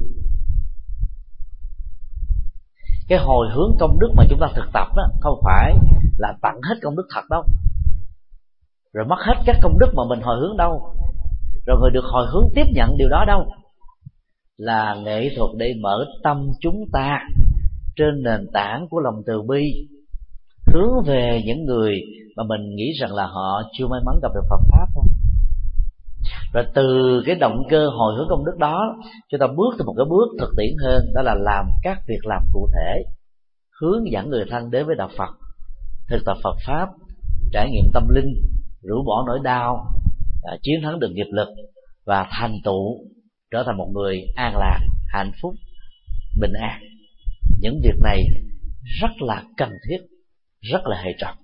Cái hồi hướng công đức mà chúng ta thực tập đó không phải là tặng hết công đức thật đâu, rồi mất hết các công đức mà mình hồi hướng đâu, rồi người được hồi hướng tiếp nhận điều đó đâu. Là nghệ thuật để mở tâm chúng ta trên nền tảng của lòng từ bi, hướng về những người mà mình nghĩ rằng là họ chưa may mắn gặp được Phật pháp thôi. Rồi từ cái động cơ hồi hướng công đức đó, chúng ta bước tới một cái bước thực tiễn hơn, đó là làm các việc làm cụ thể, hướng dẫn người thân đến với đạo Phật, thực tập Phật pháp, trải nghiệm tâm linh, rũ bỏ nỗi đau, chiến thắng được nghiệp lực và thành tựu trở thành một người an lạc, hạnh phúc, bình an. Những việc này rất là cần thiết, rất là hệ trọng.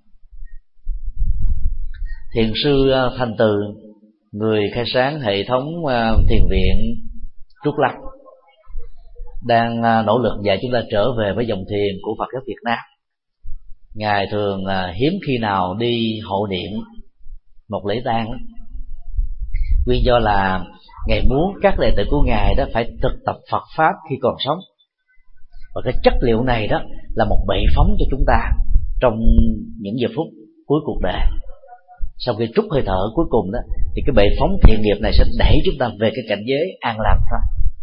Thiền sư Thanh Từ, người khai sáng hệ thống thiền viện Trúc Lâm, đang nỗ lực dạy chúng ta trở về với dòng thiền của Phật giáo Việt Nam. Ngài thường hiếm khi nào đi hộ niệm một lễ tang. Nguyên do là Ngài muốn các đệ tử của Ngài đó phải thực tập Phật pháp khi còn sống. Và cái chất liệu này đó là một bệ phóng cho chúng ta trong những giờ phút cuối cuộc đời. Sau khi trút hơi thở cuối cùng đó, thì cái bệ phóng thiện nghiệp này sẽ đẩy chúng ta về cái cảnh giới an lạc thôi.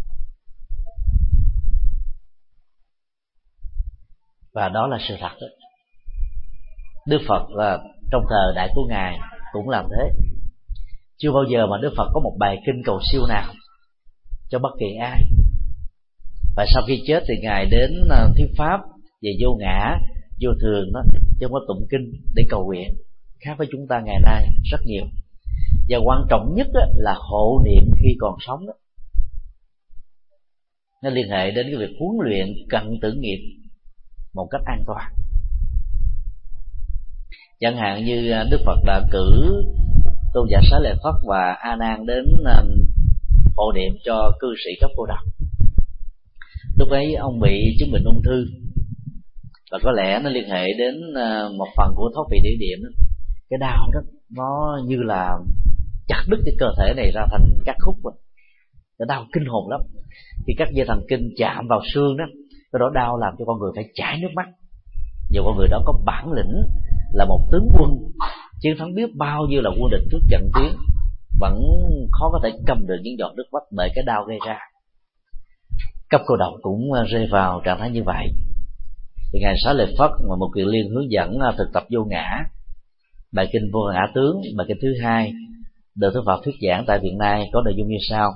Và đó là sự thật đó. Đức Phật là trong thời đại của Ngài cũng làm thế. Chưa bao giờ mà Đức Phật có một bài kinh cầu siêu nào cho bất kỳ ai. Và sau khi chết thì Ngài đến thuyết pháp về vô ngã, vô thường đó, chứ không có tụng kinh để cầu nguyện, khác với chúng ta ngày nay rất nhiều. Và quan trọng nhất là hộ niệm khi còn sống đó. Nó liên hệ đến cái việc huấn luyện cận tử nghiệp một cách an toàn. Chẳng hạn như Đức Phật đã cử Tôn giả Xá Lợi Phất và A Nan đến hộ niệm cho cư sĩ cấp Cô Độc. Lúc ấy ông bị chứng bệnh ung thư, và có lẽ nó liên hệ đến một phần của thoát vị đĩa điểm. Cái đau đó nó như là chặt đứt cái cơ thể này ra thành các khúc rồi. Cái đau kinh hồn lắm. Khi các dây thần kinh chạm vào xương đó, cái đó đau làm cho con người phải chảy nước mắt. Dù con người đó có bản lĩnh là một tướng quân, chiến thắng biết bao nhiêu là quân địch trước trận tiến, vẫn khó có thể cầm được những giọt nước mắt bởi cái đau gây ra. Cấp Cô Độc cũng rơi vào trạng thái như vậy. Thì Ngài Xá Lợi Phất và một Kiền Liên hướng dẫn thực tập vô ngã. Bài kinh Vô Ngã Tướng, bài kinh thứ 2 được Đức Phật thuyết giảng tại Việt Nam có nội dung như sau: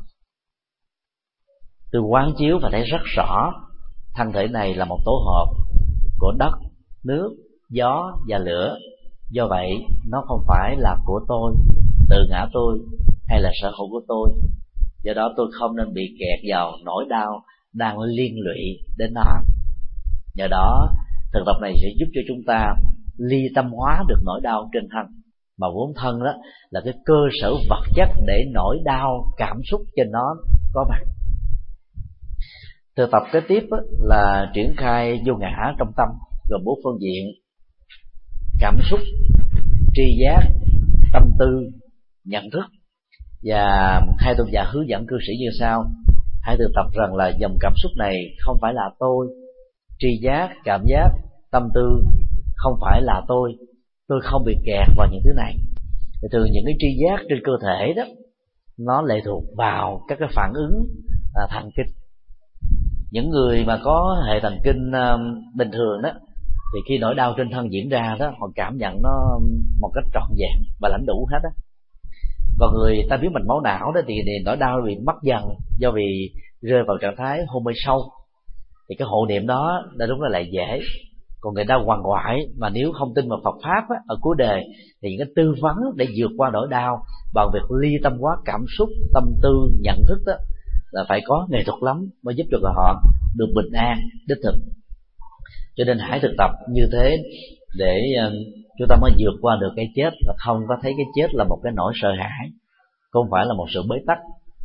tôi quán chiếu và thấy rất rõ thân thể này là một tổ hợp của đất, nước, gió và lửa. Do vậy nó không phải là của tôi, tự ngã tôi hay là sở hữu của tôi. Do đó tôi không nên bị kẹt vào nỗi đau đang liên lụy đến nó. Nhờ đó thực tập này sẽ giúp cho chúng ta ly tâm hóa được nỗi đau trên thân, mà vốn thân đó là cái cơ sở vật chất để nỗi đau cảm xúc trên nó có mặt. Thực tập kế tiếp là triển khai vô ngã trong tâm, gồm 4 phương diện: cảm xúc, tri giác, tâm tư, nhận thức. Và hai tôn giả hướng dẫn cư sĩ như sau: hãy thực tập rằng là dòng cảm xúc này không phải là tôi, tri giác, cảm giác, tâm tư không phải là tôi không bị kẹt vào những thứ này. Thì thường những cái tri giác trên cơ thể đó nó lệ thuộc vào các cái phản ứng thần kinh. Những người mà có hệ thần kinh bình thường đó, thì khi nỗi đau trên thân diễn ra đó, họ cảm nhận nó một cách trọn vẹn và lãnh đủ hết đó. Còn người ta biết mạch máu não đó thì nỗi đau bị mất dần do vì rơi vào trạng thái hôn mê sâu. Thì cái hộ niệm đó là đúng là lại dễ. Còn người ta quằn quại mà nếu không tin vào Phật pháp á, ở cuối đời thì những cái tư vấn để vượt qua nỗi đau bằng việc ly tâm hóa cảm xúc, tâm tư, nhận thức đó là phải có nghệ thuật lắm mới giúp cho họ được bình an đích thực. Cho nên hãy thực tập như thế để chúng ta mới vượt qua được cái chết, và không có thấy cái chết là một cái nỗi sợ hãi, không phải là một sự bế tắc,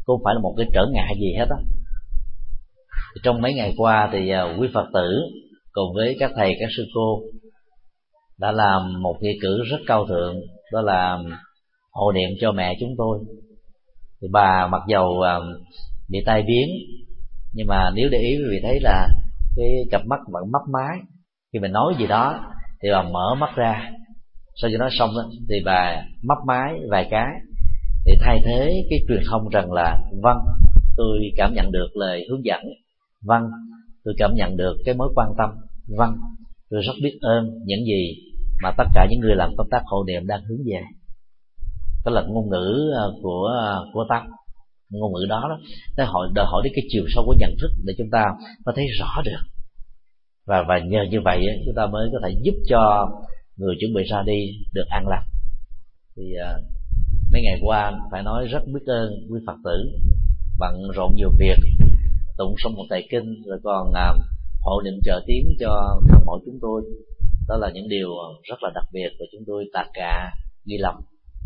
cũng không phải là một cái trở ngại gì hết á. Trong mấy ngày qua thì quý Phật tử cùng với các thầy các sư cô đã làm một nghĩa cử rất cao thượng, đó là hộ niệm cho mẹ chúng tôi. Thì bà mặc dầu bị tai biến, nhưng mà nếu để ý quý vị thấy là cái cặp mắt vẫn mấp máy. Khi mình nói gì đó thì bà mở mắt ra, sau khi nói xong đó, thì bà mấp máy vài cái để thay thế cái truyền thông rằng là vâng, tôi cảm nhận được lời hướng dẫn, vâng, tôi cảm nhận được cái mối quan tâm, vâng, tôi rất biết ơn những gì mà tất cả những người làm công tác hộ niệm đang hướng về. Đó là ngôn ngữ của tâm. Ngôn ngữ đó nó đòi hỏi đến cái chiều sâu của nhận thức để chúng ta có thấy rõ được, và nhờ như vậy chúng ta mới có thể giúp cho người chuẩn bị ra đi được an lành. Thì mấy ngày qua phải nói rất biết ơn quý Phật tử, bận rộn nhiều việc, tụng xong một bài kinh rồi còn hộ niệm trợ tiến cho thân mộ chúng tôi. Đó là những điều rất là đặc biệt và chúng tôi tạ cả ghi lòng.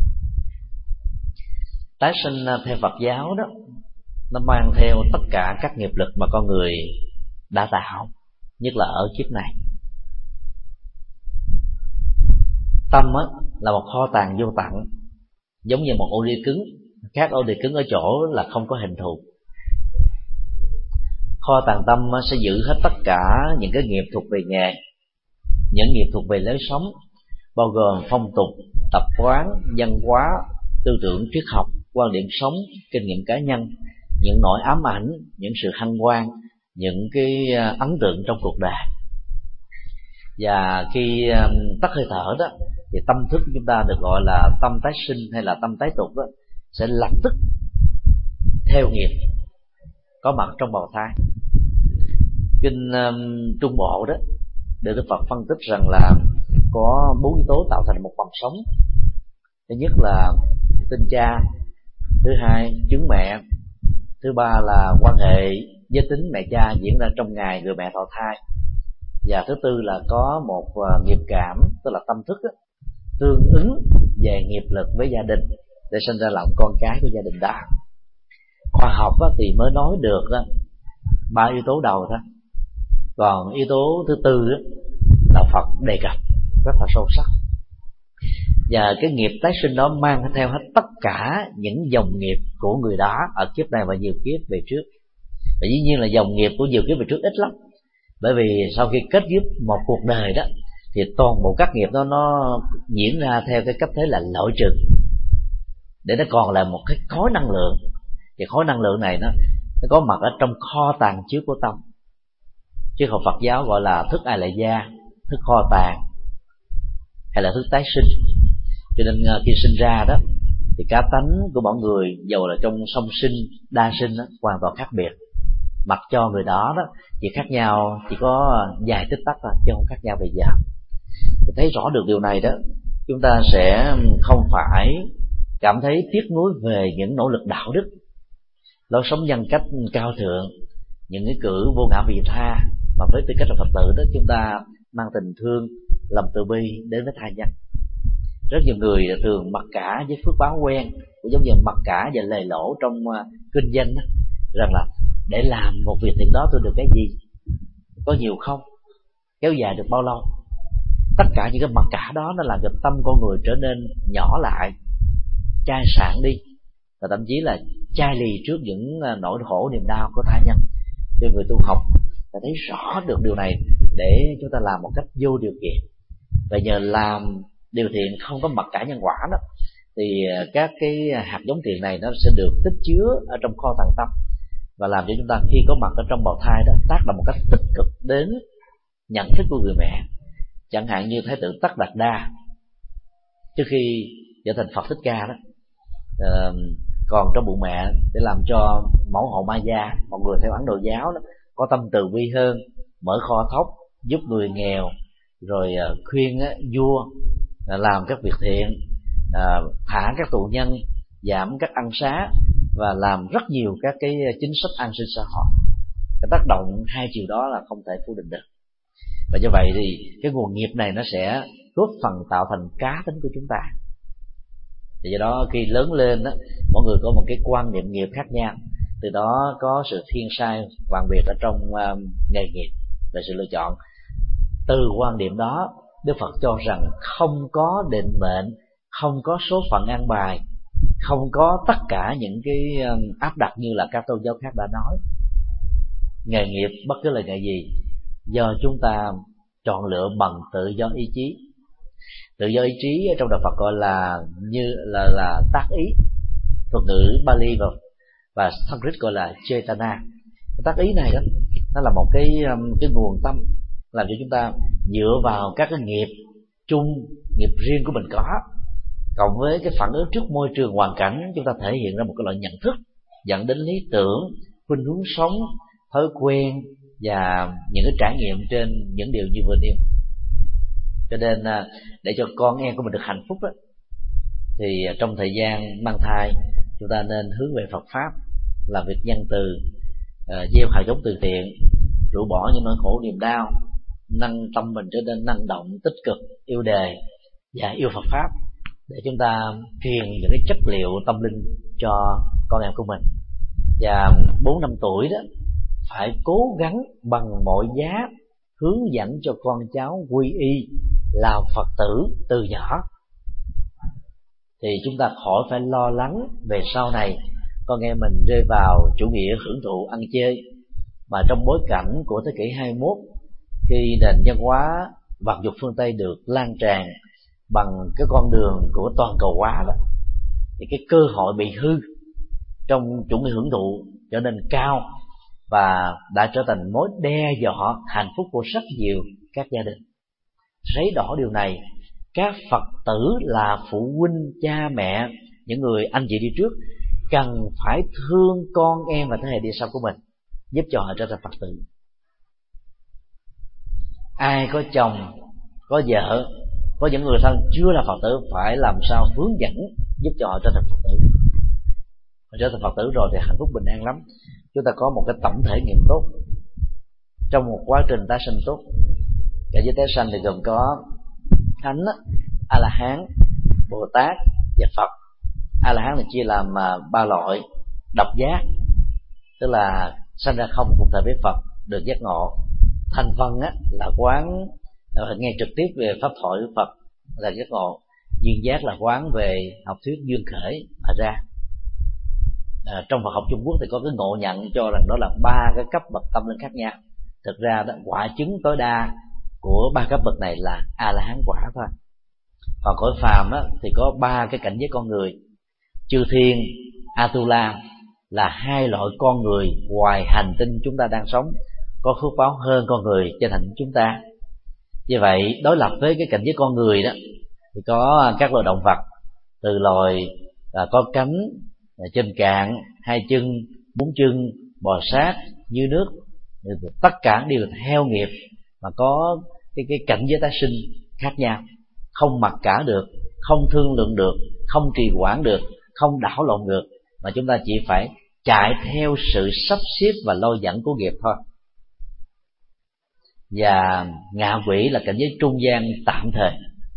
Tái sinh theo Phật giáo đó, nó mang theo tất cả các nghiệp lực mà con người đã tạo, nhất là ở kiếp này. Tâm là một kho tàng vô tận, giống như một ô đĩa cứng. Khác ô đĩa cứng ở chỗ là không có hình thù. Kho tàng tâm sẽ giữ hết tất cả những cái nghiệp thuộc về nghề, những nghiệp thuộc về lối sống, bao gồm phong tục, tập quán, văn hóa, tư tưởng triết học, quan điểm sống, kinh nghiệm cá nhân, những nỗi ám ảnh, những sự hân hoan, những cái ấn tượng trong cuộc đời. Và khi tắt hơi thở đó, thì tâm thức của chúng ta được gọi là tâm tái sinh hay là tâm tái tục đó, sẽ lập tức theo nghiệp có mặt trong bào thai. Kinh Trung Bộ đó, được Đức Phật phân tích rằng là có 4 yếu tố tạo thành một mầm sống. Thứ nhất là tinh cha, thứ hai trứng mẹ, thứ ba là quan hệ giới tính mẹ cha diễn ra trong ngày người mẹ thọ thai, và thứ tư là có một nghiệp cảm, tức là tâm thức đó, tương ứng về nghiệp lực với gia đình để sinh ra làm con cái của gia đình đó. Khoa học thì mới nói được 3 yếu tố đầu thôi, còn yếu tố thứ tư là Phật đề cập rất là sâu sắc. Và cái nghiệp tái sinh đó mang theo hết tất cả những dòng nghiệp của người đó ở kiếp này và nhiều kiếp về trước. Và dĩ nhiên là dòng nghiệp của nhiều kiếp về trước ít lắm, bởi vì sau khi kết giúp một cuộc đời đó thì toàn bộ các nghiệp đó nó diễn ra theo cái cách thế là loại trừ, để nó còn là một cái khối năng lượng. Thì khối năng lượng này nó có mặt ở trong kho tàng chứa của tâm. Chứ học Phật giáo gọi là thức A Lại Gia, thức kho tàng, hay là thức tái sinh. Cho nên khi sinh ra đó thì cá tánh của mọi người, dầu là trong song sinh, đa sinh đó, hoàn toàn khác biệt. Mặc cho người đó chỉ khác nhau chỉ có vài tích tắc thôi, chứ không khác nhau về giờ. Thì thấy rõ được điều này đó, chúng ta sẽ không phải cảm thấy tiếc nuối về những nỗ lực đạo đức, lối sống nhân cách cao thượng, những cái cử vô ngã vị tha, mà với tư cách là Phật tử đó, chúng ta mang tình thương, lòng từ bi đến với tha nhân. Rất nhiều người thường mặc cả với phước báo quen, cũng giống như mặc cả và lề lỗ trong kinh doanh đó, rằng là để làm một việc thiện đó tôi được cái gì, có nhiều không, kéo dài được bao lâu. Tất cả những cái mặc cả đó nó làm cho tâm con người trở nên nhỏ lại, chai sạn đi, và thậm chí là chai lì trước những nỗi khổ niềm đau của tha nhân. Cho người tu học ta thấy rõ được điều này để chúng ta làm một cách vô điều kiện. Và nhờ làm điều thiện không có mặc cả nhân quả đó, thì các cái hạt giống thiện này nó sẽ được tích chứa ở trong kho tàng tâm, và làm cho chúng ta khi có mặt ở trong bào thai đó tác động một cách tích cực đến nhận thức của người mẹ. Chẳng hạn như Thái tử Tất Đạt Đa trước khi trở thành Phật Thích Ca đó, còn trong bụng mẹ để làm cho mẫu hộ Ma Gia, một người theo Ấn Độ giáo đó, có tâm từ bi hơn, mở kho thóc, giúp người nghèo, rồi khuyên vua làm các việc thiện, thả các tù nhân, giảm các ăn xá, và làm rất nhiều các cái chính sách an sinh xã hội. Cái tác động hai chiều đó là không thể phủ định được. Và do vậy thì cái nguồn nghiệp này nó sẽ góp phần tạo thành cá tính của chúng ta. Thì do đó khi lớn lên đó, mỗi người có một cái quan niệm nghiệp khác nhau, từ đó có sự thiên sai hoàn biệt ở trong nghề nghiệp về sự lựa chọn. Từ quan điểm đó, Đức Phật cho rằng không có định mệnh, không có số phận an bài, không có tất cả những cái áp đặt như là các tôn giáo khác đã nói. Nghề nghiệp bất cứ là nghề gì do chúng ta chọn lựa bằng tự do ý chí. Tự do ý chí trong đạo Phật gọi là như là tác ý, thuật ngữ Bali và Sanskrit gọi là Chetana. Tác ý này đó, nó là một cái nguồn tâm làm cho chúng ta dựa vào các cái nghiệp chung, nghiệp riêng của mình có, cộng với cái phản ứng trước môi trường hoàn cảnh, chúng ta thể hiện ra một cái loại nhận thức dẫn đến lý tưởng, khuynh hướng sống, thói quen và những cái trải nghiệm trên những điều như vừa nêu. Cho nên để cho con em của mình được hạnh phúc đó, thì trong thời gian mang thai chúng ta nên hướng về Phật pháp, làm việc nhân từ, gieo hạt giống từ thiện, rũ bỏ những nỗi khổ niềm đau, nâng tâm mình trở nên năng động, tích cực, yêu đề và yêu Phật pháp, để chúng ta truyền những cái chất liệu tâm linh cho con em của mình. Và 4 năm tuổi đó phải cố gắng bằng mọi giá hướng dẫn cho con cháu quy y làm Phật tử từ nhỏ, thì chúng ta khỏi phải lo lắng về sau này con em mình rơi vào chủ nghĩa hưởng thụ ăn chơi. Mà trong bối cảnh của thế kỷ 21, khi nền văn hóa vật dục phương Tây được lan tràn bằng cái con đường của toàn cầu hóa đó, thì cái cơ hội bị hư trong chủ nghĩa hưởng thụ trở nên cao và đã trở thành mối đe dọa hạnh phúc của rất nhiều các gia đình. Thấy rõ điều này, các Phật tử là phụ huynh, cha mẹ, những người anh chị đi trước cần phải thương con em và thế hệ đi sau của mình, giúp cho họ trở thành Phật tử. Ai có chồng, có vợ, có những người thân chưa là Phật tử phải làm sao hướng dẫn giúp cho họ trở thành Phật tử. Họ trở thành Phật tử rồi thì hạnh phúc bình an lắm. Chúng ta có một cái tổng thể nghiệm tốt trong một quá trình tái sinh tốt. Cảnh giới tái sanh thì gồm có Thánh, A La Hán, Bồ Tát và Phật. A La Hán thì chia làm 3 loại: độc giác, tức là sanh ra không cùng thời với Phật, được giác ngộ. Thành Văn là quán nghe trực tiếp về pháp thoại của Phật, là giác ngộ. Duyên giác là quán về học thuyết duyên khởi mà ra. Trong Phật học Trung Quốc thì có cái ngộ nhận cho rằng đó là 3 cái cấp bậc tâm linh khác nhau. Thực ra đó, quả chứng tối đa của 3 cấp bậc này là A La Hán quả thôi. Còn cõi phàm thì có 3 cái cảnh giới con người: chư thiên, Atula là 2 loại con người ngoài hành tinh chúng ta đang sống, có phước báo hơn con người trên hành tinh chúng ta. Như vậy đối lập với cái cảnh giới con người đó thì có các loài động vật, từ loài có cánh, trên cạn, 2 chân, 4 chân, bò sát, dưới nước, tất cả đều theo nghiệp mà có cái cảnh giới tái sinh khác nhau, không mặc cả được, không thương lượng được, không trì hoãn được, không đảo lộn được, mà chúng ta chỉ phải chạy theo sự sắp xếp và lôi dẫn của nghiệp thôi. Và ngạ quỷ là cảnh giới trung gian tạm thời,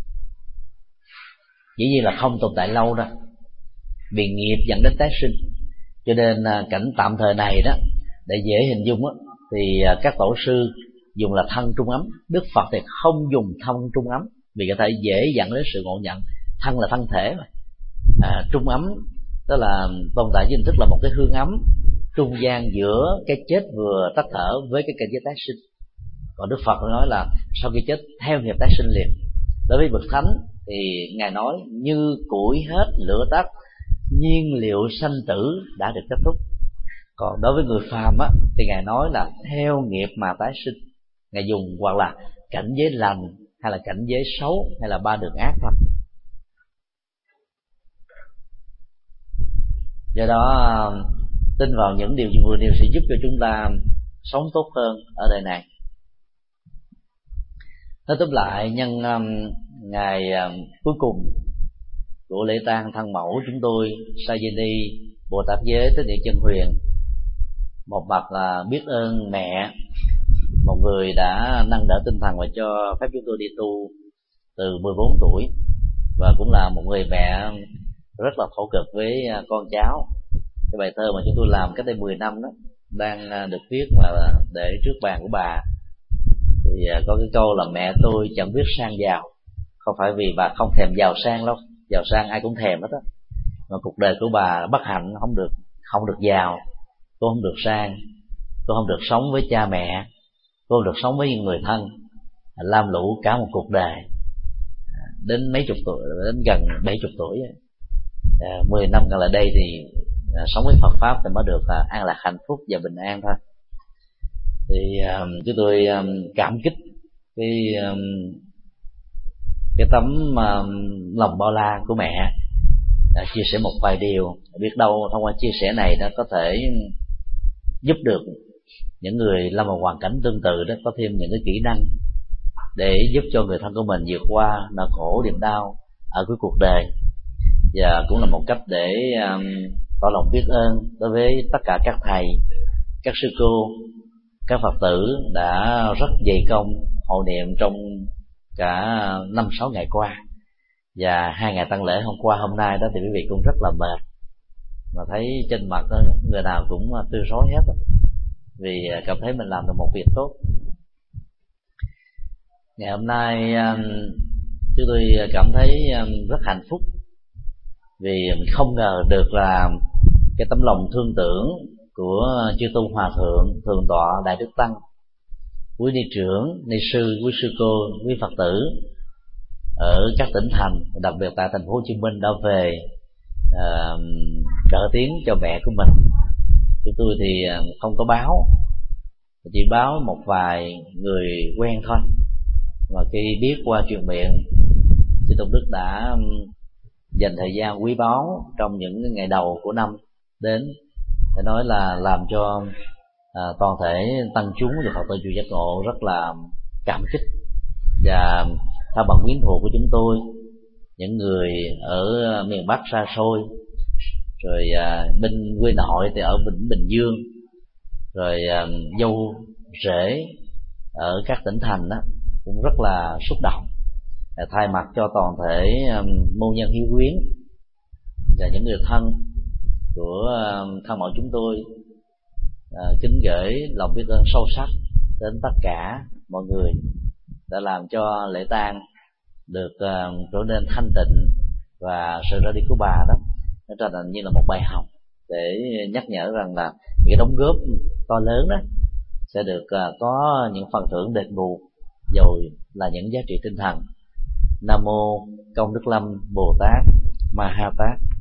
dĩ nhiên là không tồn tại lâu đâu, vì nghiệp dẫn đến tái sinh. Cho nên cảnh tạm thời này đó, để dễ hình dung thì các tổ sư dùng là thân trung ấm. Đức Phật thì không dùng thân trung ấm vì có thể dễ dẫn đến sự ngộ nhận. Thân là thân thể mà. Trung ấm tức là tồn tại với hình thức là một cái hương ấm trung gian giữa cái chết vừa tắt thở với cái cảnh giới tái sinh. Còn Đức Phật nói là sau khi chết theo nghiệp tái sinh liền. Đối với bậc thánh thì ngài nói như củi hết lửa tắt, nhiên liệu sanh tử đã được kết thúc. Còn đối với người phàm thì ngài nói là theo nghiệp mà tái sinh. Ngài dùng hoặc là cảnh giới lành hay là cảnh giới xấu hay là 3 đường ác thôi. Do đó tin vào những điều vừa nêu sẽ giúp cho chúng ta sống tốt hơn ở đời này. Nói tóm lại, nhân ngày cuối cùng của lễ tang thân mẫu chúng tôi, Sayini Bồ Tát Giới Thích Địa Chân Huyền, một mặt là biết ơn mẹ, một người đã nâng đỡ tinh thần và cho phép chúng tôi đi tu từ 14 tuổi, và cũng là một người mẹ rất là thổ cực với con cháu. Cái bài thơ mà chúng tôi làm cách đây 10 năm đó đang được viết mà để trước bàn của bà, thì có cái câu là mẹ tôi chẳng biết sang giàu, không phải vì bà không thèm giàu sang đâu, giàu sang ai cũng thèm hết á, mà cuộc đời của bà bất hạnh không được giàu. Cô không được sang, cô không được sống với cha mẹ, cô không được sống với những người thân, lam lũ cả một cuộc đời đến mấy chục tuổi, đến gần 70 tuổi. 10 năm gần lại đây thì sống với Phật pháp thì mới được an lạc hạnh phúc và bình an thôi. Thì chúng tôi cảm kích cái tấm lòng bao la của mẹ, chia sẻ một vài điều, biết đâu thông qua chia sẻ này nó có thể giúp được những người lâm vào hoàn cảnh tương tự đó có thêm những cái kỹ năng để giúp cho người thân của mình vượt qua nỗi khổ niềm đau ở cuối cuộc đời, và cũng là một cách để tỏ lòng biết ơn đối với tất cả các thầy, các sư cô, các Phật tử đã rất dày công hộ niệm trong cả 5-6 ngày qua, và 2 ngày tăng lễ hôm qua hôm nay đó thì quý vị cũng rất là mệt, mà thấy trên mặt đó, người nào cũng tươi rói hết vì cảm thấy mình làm được một việc tốt. Ngày hôm nay chúng tôi cảm thấy rất hạnh phúc vì mình không ngờ được là cái tấm lòng thương tưởng của chư tôn hòa thượng, thượng tọa Đại Đức Tăng, quý ni trưởng, ni sư, quý sư cô, quý Phật tử ở các tỉnh thành, đặc biệt tại thành phố Hồ Chí Minh đã về trợ tiếng cho mẹ của mình. Chúng tôi thì không có báo, chỉ báo một vài người quen thôi, mà khi biết qua truyền miệng thì Tôn Đức đã dành thời gian quý báu trong những ngày đầu của năm đến, để nói là làm cho toàn thể tăng chúng và Phật tử chùa Giác Ngộ rất là cảm kích. Và theo bằng quyến thuộc của chúng tôi, những người ở miền Bắc xa xôi, rồi bên quê nội thì ở Bình Dương, rồi dâu rể ở các tỉnh thành đó cũng rất là xúc động. Thay mặt cho toàn thể môn nhân hiếu quyến và những người thân của thân mẫu chúng tôi, kính gửi lòng biết ơn sâu sắc đến tất cả mọi người đã làm cho lễ tang được trở nên thanh tịnh, và sự ra đi của bà đó nó trở thành như là một bài học để nhắc nhở rằng là những cái đóng góp to lớn đó sẽ được có những phần thưởng đền bù, dầu là những giá trị tinh thần. Nam mô Công Đức Lâm Bồ Tát Ma Ha Tát.